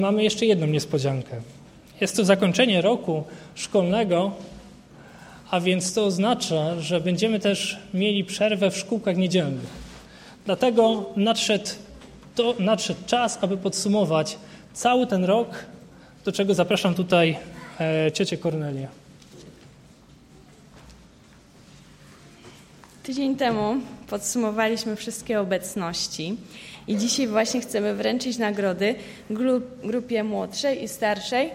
Mamy jeszcze jedną niespodziankę. Jest to zakończenie roku szkolnego, a więc to oznacza, że będziemy też mieli przerwę w szkółkach niedzielnych. Dlatego nadszedł czas, aby podsumować cały ten rok, do czego zapraszam tutaj ciocię Kornelię. Tydzień temu podsumowaliśmy wszystkie obecności i dzisiaj właśnie chcemy wręczyć nagrody grupie młodszej i starszej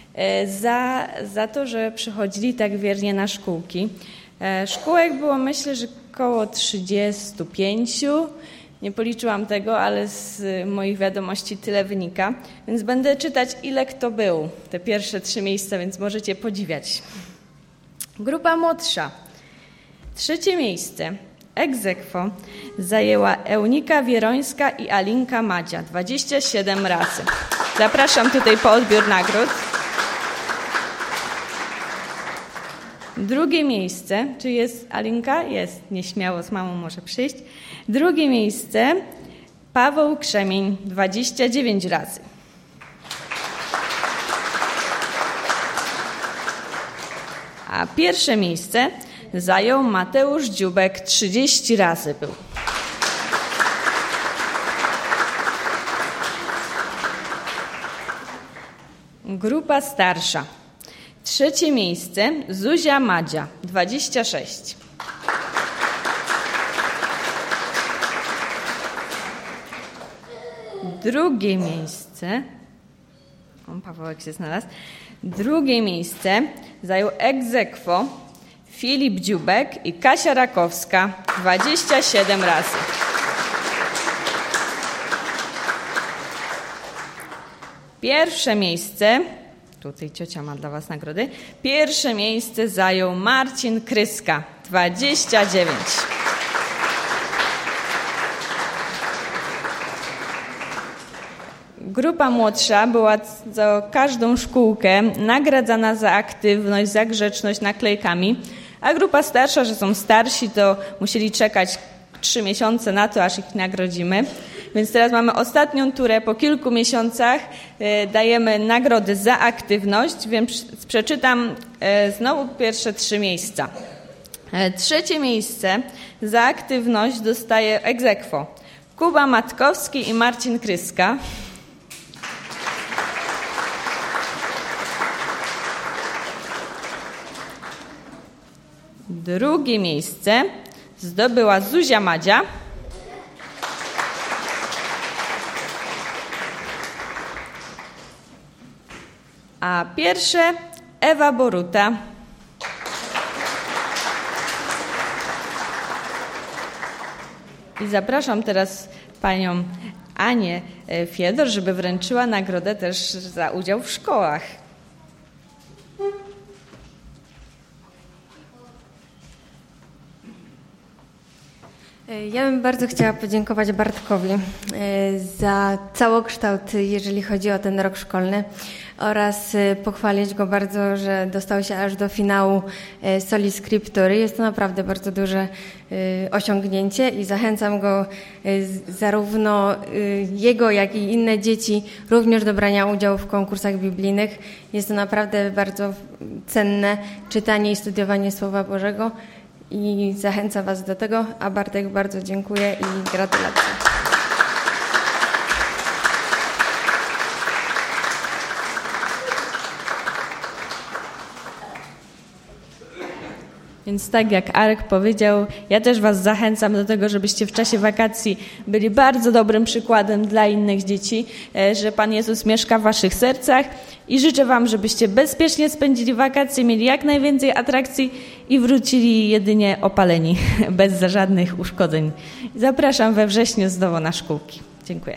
za to, że przychodzili tak wiernie na szkółki. Szkółek było, myślę, że około 35. Nie policzyłam tego, ale z moich wiadomości tyle wynika. Więc będę czytać, ile kto był. Te pierwsze 3 miejsca, więc możecie podziwiać. Grupa młodsza. 3. miejsce ex aequo zajęła Eunika Wierońska i Alinka Madzia 27 razy. Zapraszam tutaj po odbiór nagród. 2. miejsce, czy jest Alinka? Jest, nieśmiało z mamą może przyjść. 2. miejsce Paweł Krzemień 29 razy. A 1. miejsce zajął Mateusz Dziubek, 30 razy był. Grupa starsza. 3. miejsce Zuzia Madzia, 26. 2. miejsce, Pawełek się znalazł, 2. miejsce zajął ex aequo Filip Dziubek i Kasia Rakowska 27 razy. Pierwsze miejsce, tutaj ciocia ma dla was nagrody, pierwsze miejsce zajął Marcin Kryska 29. Grupa młodsza była za każdą szkółkę nagradzana za aktywność, za grzeczność naklejkami, a grupa starsza, że są starsi, to musieli czekać 3 miesiące na to, aż ich nagrodzimy. Więc teraz mamy ostatnią turę. Po kilku miesiącach dajemy nagrody za aktywność, więc przeczytam znowu pierwsze 3 miejsca. 3. miejsce za aktywność dostaje ex aequo Kuba Matkowski i Marcin Kryska. 2. miejsce zdobyła Zuzia Madzia. 1. Ewa Boruta. I zapraszam teraz panią Anię Fiedor, żeby wręczyła nagrodę też za udział w szkołach. Ja bym bardzo chciała podziękować Bartkowi za całokształt, jeżeli chodzi o ten rok szkolny, oraz pochwalić go bardzo, że dostał się aż do finału Soli Scriptury. Jest to naprawdę bardzo duże osiągnięcie i zachęcam go, zarówno jego, jak i inne dzieci, również do brania udziału w konkursach biblijnych. Jest to naprawdę bardzo cenne czytanie i studiowanie Słowa Bożego. I zachęcam was do tego, a Bartek bardzo dziękuję i gratulacje. Więc tak jak Arek powiedział, ja też was zachęcam do tego, żebyście w czasie wakacji byli bardzo dobrym przykładem dla innych dzieci, że Pan Jezus mieszka w waszych sercach i życzę wam, żebyście bezpiecznie spędzili wakacje, mieli jak najwięcej atrakcji i wrócili jedynie opaleni, bez żadnych uszkodzeń. Zapraszam we wrześniu znowu na szkółki. Dziękuję.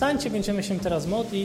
powstańcie, będziemy się teraz modlić.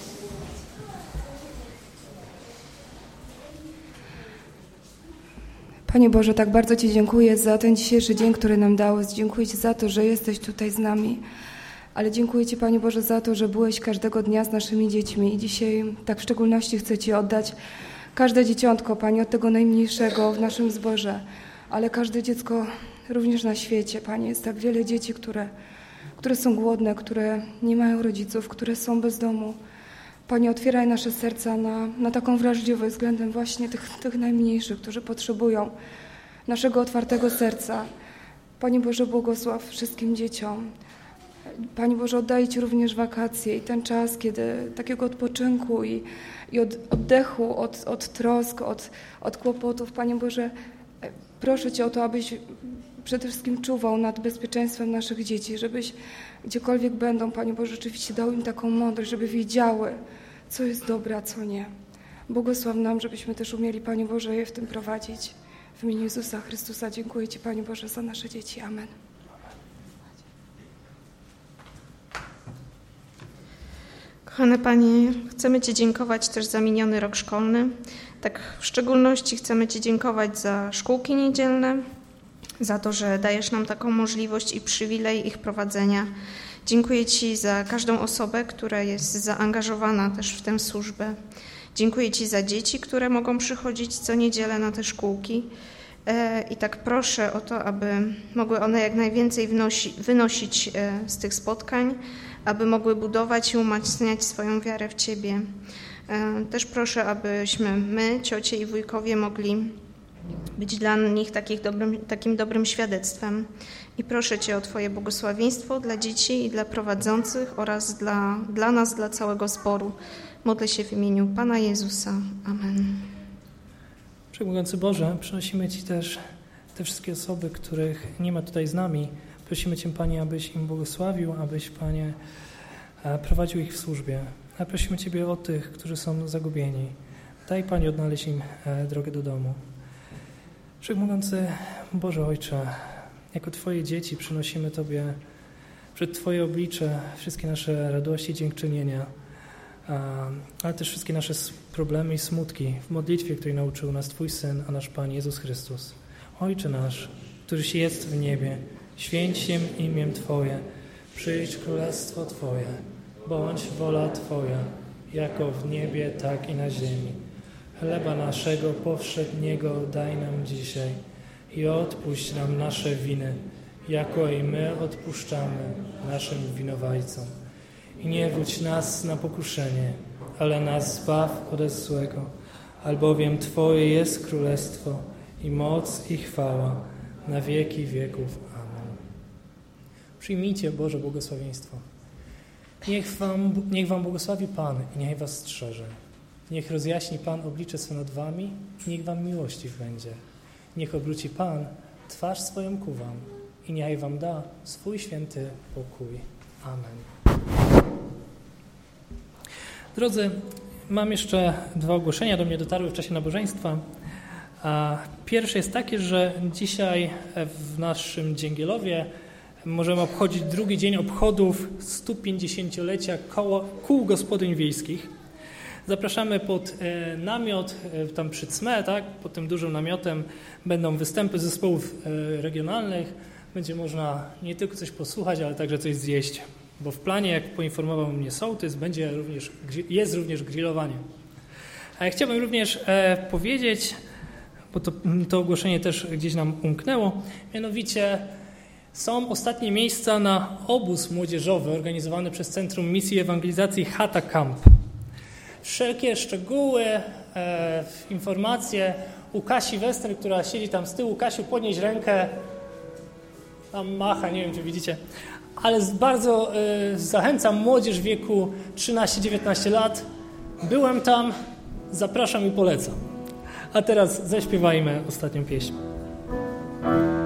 Panie Boże, tak bardzo Ci dziękuję za ten dzisiejszy dzień, który nam dałeś. Dziękuję Ci za to, że jesteś tutaj z nami. Ale dziękuję Ci, Panie Boże, za to, że byłeś każdego dnia z naszymi dziećmi. I dzisiaj tak w szczególności chcę Ci oddać każde dzieciątko, Panie, od tego najmniejszego w naszym zborze. Ale każde dziecko również na świecie, Panie. Jest tak wiele dzieci, które są głodne, które nie mają rodziców, które są bez domu. Panie, otwieraj nasze serca na taką wrażliwość względem właśnie tych najmniejszych, którzy potrzebują naszego otwartego serca. Panie Boże, błogosław wszystkim dzieciom. Panie Boże, oddaję Ci również wakacje i ten czas, kiedy takiego odpoczynku i oddechu od trosk, od kłopotów. Panie Boże, proszę Cię o to, abyś przede wszystkim czuwał nad bezpieczeństwem naszych dzieci, żebyś gdziekolwiek będą, Panie Boże, rzeczywiście dał im taką mądrość, żeby wiedziały, co jest dobre, a co nie. Błogosław nam, żebyśmy też umieli, Panie Boże, je w tym prowadzić. W imieniu Jezusa Chrystusa dziękuję Ci, Panie Boże, za nasze dzieci. Amen. Kochany Panie, chcemy Ci dziękować też za miniony rok szkolny. Tak w szczególności chcemy Ci dziękować za szkółki niedzielne, za to, że dajesz nam taką możliwość i przywilej ich prowadzenia. Dziękuję Ci za każdą osobę, która jest zaangażowana też w tę służbę. Dziękuję Ci za dzieci, które mogą przychodzić co niedzielę na te szkółki. I tak proszę o to, aby mogły one jak najwięcej wynosić z tych spotkań, aby mogły budować i umacniać swoją wiarę w Ciebie. Też proszę, abyśmy my, ciocie i wujkowie, mogli być dla nich takim dobrym świadectwem. I proszę Cię o Twoje błogosławieństwo dla dzieci i dla prowadzących oraz dla nas, dla całego zboru. Modlę się w imieniu Pana Jezusa. Amen. Wszechmogący Boże, przynosimy Ci też te wszystkie osoby, których nie ma tutaj z nami. Prosimy Cię, Panie, abyś im błogosławił, abyś, Panie, prowadził ich w służbie. A prosimy Ciebie o tych, którzy są zagubieni. Daj, Panie, odnaleźć im drogę do domu. Wszechmogący Boże Ojcze, jako Twoje dzieci przynosimy Tobie przed Twoje oblicze wszystkie nasze radości, dziękczynienia, ale też wszystkie nasze problemy i smutki w modlitwie, której nauczył nas Twój Syn, a nasz Pan Jezus Chrystus. Ojcze nasz, któryś jest w niebie, święć się imię Twoje, przyjdź królestwo Twoje, bądź wola Twoja, jako w niebie, tak i na ziemi. Chleba naszego powszedniego daj nam dzisiaj i odpuść nam nasze winy, jako i my odpuszczamy naszym winowajcom. I nie wódź nas na pokuszenie, ale nas zbaw ode złego, albowiem Twoje jest królestwo i moc i chwała na wieki wieków. Amen. Przyjmijcie Boże błogosławieństwo. Niech wam błogosławi Pan i niech was strzeże. Niech rozjaśni Pan oblicze swe nad wami i niech wam miłościw będzie. Niech obróci Pan twarz swoją ku wam i niech wam da swój święty pokój. Amen. Drodzy, mam jeszcze 2 ogłoszenia, do mnie dotarły w czasie nabożeństwa. Pierwsze jest takie, że dzisiaj w naszym Dzięgielowie możemy obchodzić drugi dzień obchodów 150-lecia kół gospodyń wiejskich. Zapraszamy pod namiot, tam przy CME, tak? Pod tym dużym namiotem będą występy zespołów regionalnych. Będzie można nie tylko coś posłuchać, ale także coś zjeść. Bo w planie, jak poinformował mnie sołtys, jest również grillowanie. A ja chciałbym również powiedzieć, bo to ogłoszenie też gdzieś nam umknęło, mianowicie są ostatnie miejsca na obóz młodzieżowy organizowany przez Centrum Misji i Ewangelizacji Chata Camp. Wszelkie szczegóły, informacje u Kasi Wester, która siedzi tam z tyłu. Kasiu, podnieś rękę, tam macha, nie wiem, czy widzicie. Ale bardzo zachęcam młodzież w wieku 13-19 lat. Byłem tam, zapraszam i polecam. A teraz zaśpiewajmy ostatnią pieśń.